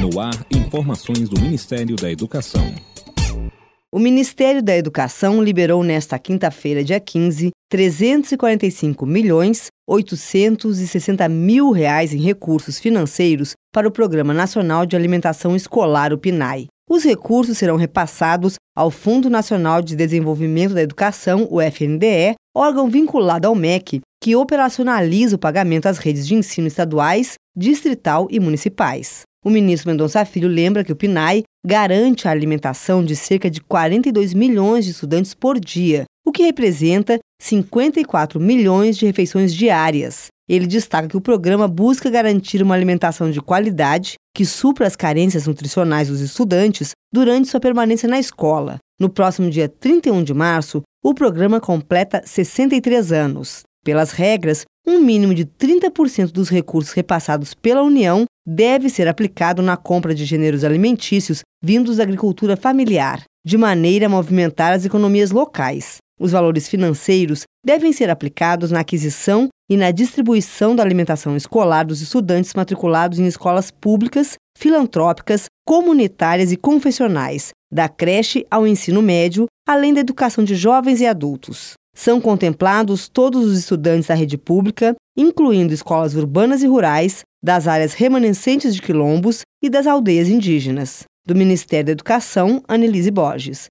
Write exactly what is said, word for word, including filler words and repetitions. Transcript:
No ar, informações do Ministério da Educação. O Ministério da Educação liberou nesta quinta-feira, dia quinze, trezentos e quarenta e cinco milhões oitocentos e sessenta mil reais em recursos financeiros para o Programa Nacional de Alimentação Escolar, o PNAE. Os recursos serão repassados ao Fundo Nacional de Desenvolvimento da Educação, o F N D E, órgão vinculado ao M E C, que operacionaliza o pagamento às redes de ensino estaduais, distrital e municipais. O ministro Mendonça Filho lembra que o PNAE garante a alimentação de cerca de quarenta e dois milhões de estudantes por dia, o que representa cinquenta e quatro milhões de refeições diárias. Ele destaca que o programa busca garantir uma alimentação de qualidade que supra as carências nutricionais dos estudantes durante sua permanência na escola. No próximo dia trinta e um de março, o programa completa sessenta e três anos. Pelas regras, um mínimo de trinta por cento dos recursos repassados pela União deve ser aplicado na compra de gêneros alimentícios vindos da agricultura familiar, de maneira a movimentar as economias locais. Os valores financeiros devem ser aplicados na aquisição e na distribuição da alimentação escolar dos estudantes matriculados em escolas públicas, filantrópicas, comunitárias e confessionais, da creche ao ensino médio, além da educação de jovens e adultos. São contemplados todos os estudantes da rede pública, incluindo escolas urbanas e rurais, das áreas remanescentes de quilombos e das aldeias indígenas. Do Ministério da Educação, Anelise Borges.